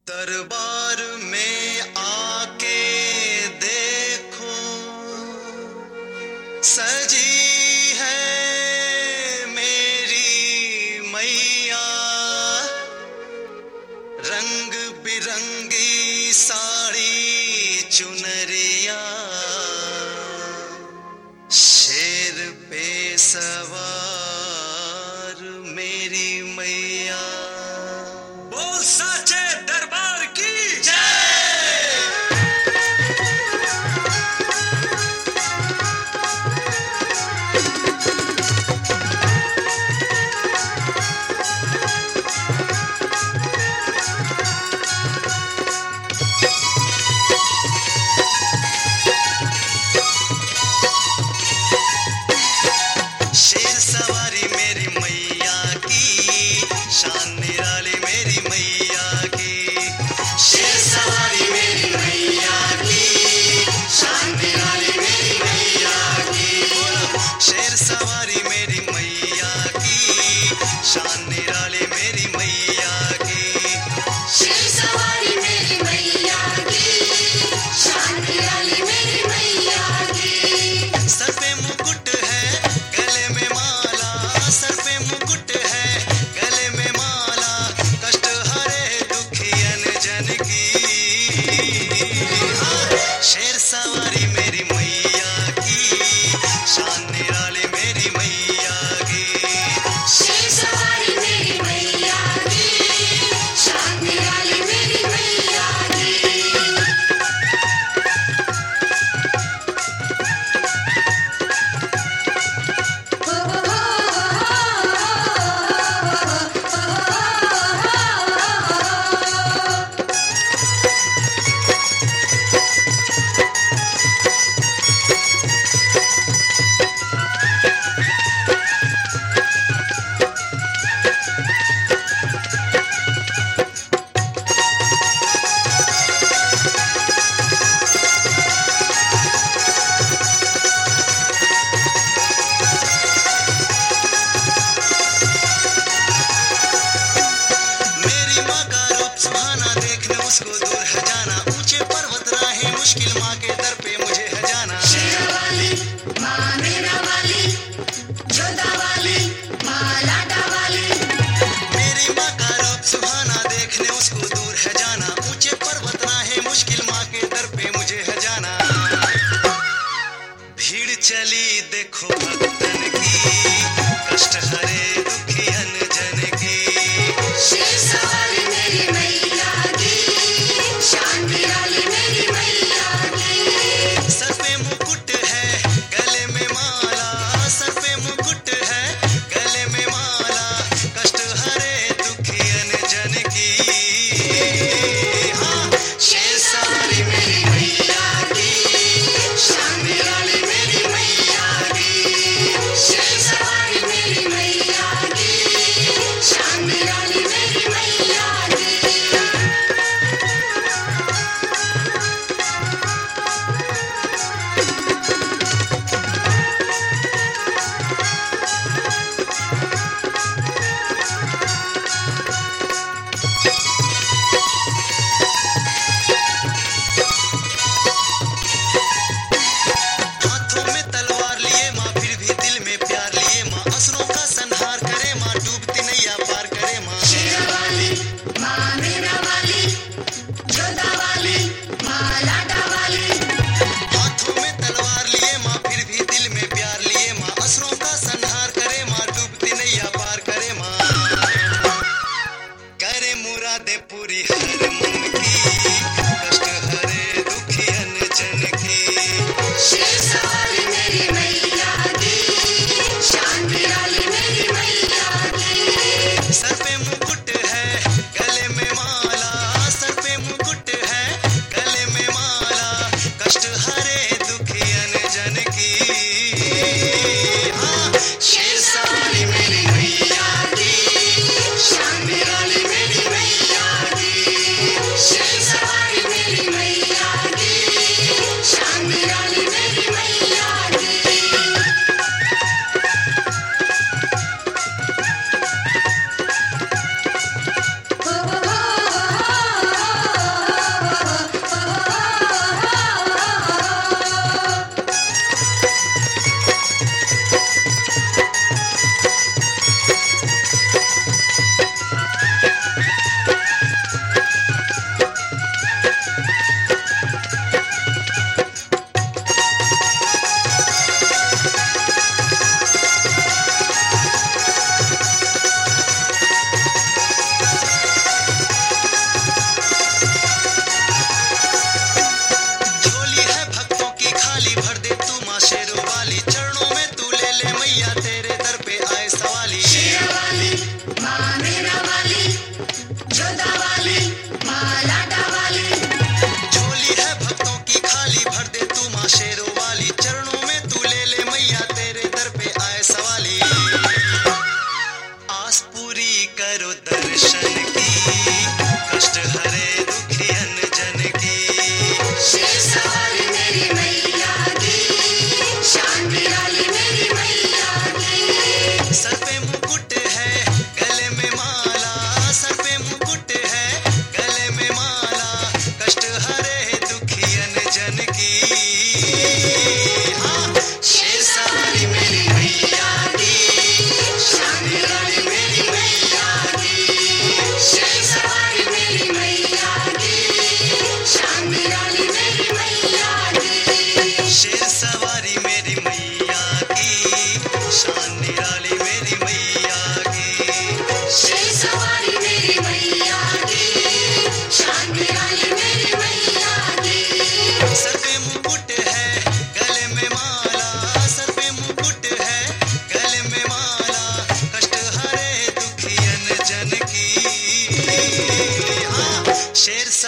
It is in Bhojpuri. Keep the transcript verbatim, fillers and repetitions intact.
दरबार में आके देखो, सजी है मेरी मैया। रंग बिरंगी साड़ी चुनरिया, शेर पे सवार मेरी मैया। बोल साचे दरबार की जय। लाडा वाली। झोली है भक्तों की खाली, भर दे तू माँ शेरों वाली। चरणों में तू ले ले मैया, तेरे दर पे आए सवाली। आस पूरी करो दर्शन की, कष्ट हरे दुखियन जन की। शेर सवारी मेरी मैया की, शान निराली मेरी मैया की। सर पे मुकुट है, गले में माला। सर पे मुकुट है, गले में माला। कष्ट हरे दुखियन जन की। हाँ, शेर सवारी मेरी मैया की, शान निराली मेरी मैया की। शेर सवारी मेरी मैया की, शान निराली मेरी मैया की। शेर सवारी मेरी मैया की, शान निराली मेरी मैया की। शेर सवारी मेरी मैया की, शान निराली मेरी मैया की। सर पे मुकुट है, गले में माला। सर पे मुकुट है, गले में माला। कष्ट हरे दुखियन जन की। हाँ, शेर